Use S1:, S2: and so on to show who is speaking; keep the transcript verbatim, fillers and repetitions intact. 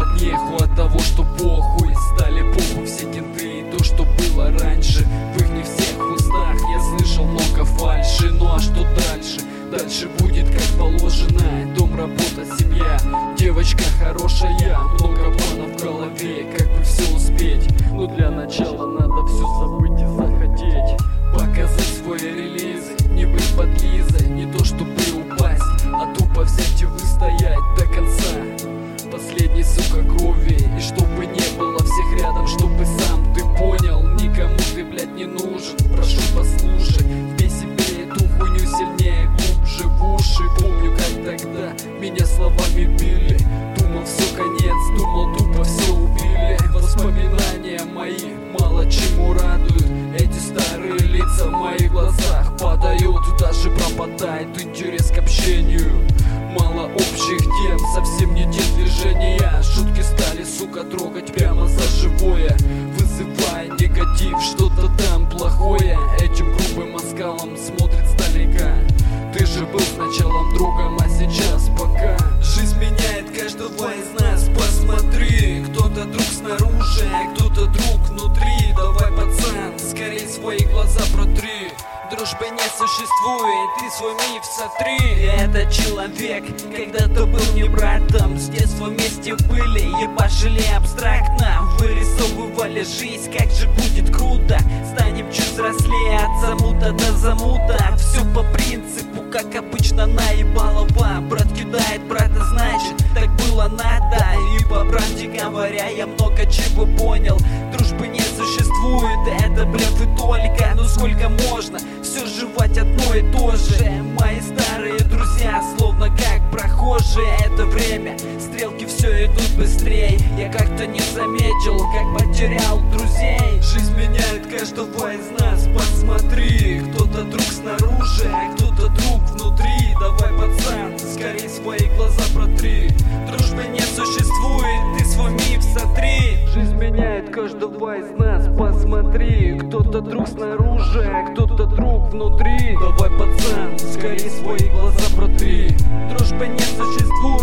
S1: от неху, от того, что похуй. Стали похуй все кенты и то, что было раньше. В их не всех устах я слышал много фальши. Ну а что дальше? Дальше будет как положено. Дом, работа, семья, девочка хорошая. Много планов в голове, как бы все успеть. Но для начала надо все забыть и захотеть. Показать свои релизы, не быть подлизой. Не то чтобы упасть, а тупо взять и выстоять до конца. Последней, сука, крови. И чтобы не было всех рядом, чтобы сам ты понял. Никому ты, блядь, не нужен. Прошу, послушай, вбей себе эту хуйню сильнее, глубже в уши. Помню, как тогда меня словами били. Думал, все, конец, думал, тупо все убили. Воспоминания мои мало чему радуют. Эти старые лица в моих глазах падают. Даже пропадает интерес к общению. Мало общих тем, совсем не те движения. Шутки стали, сука, трогать прямо за живое, вызывая негатив, что-то там плохое. Этим грубым оскалом смотрит сдалека. Ты же был сначала другом, а сейчас пока. Жизнь меняет каждого из нас, посмотри. Кто-то друг снаружи, а кто-то друг внутри. Давай, пацан, скорей свои глаза протри. Дружбы не существует, ты свой миф сотри. Этот человек когда-то был мне братом. С детства вместе были, ебашили абстрактно. Вырисовывали жизнь, как же будет круто. Станем чуть взрослее, от замута до замута. Все по принципу, как обычно, наебалова. Брат кидает брата, значит, так было надо. И по правде говоря, я много чего понял. Дружбы не существует, это блеф и только. Ну сколько можно все жевать одно и то же? Мои старые друзья, словно как прохожие. Это время, стрелки все идут быстрее. Я как-то не заметил, как потерял друзей. Жизнь меняет каждого из нас, посмотри. Кто-то друг снаружи, а кто-то друг внутри. Давай, пацан, скорей свои глаза протри. Дружбы не существует, ты свой миф сотри. Жизнь меняет каждого из нас, посмотри. Кто-то друг снаружи, а кто-то друг внутри. Давай, пацан, скорей свои глаза протри. Дружбы не существует.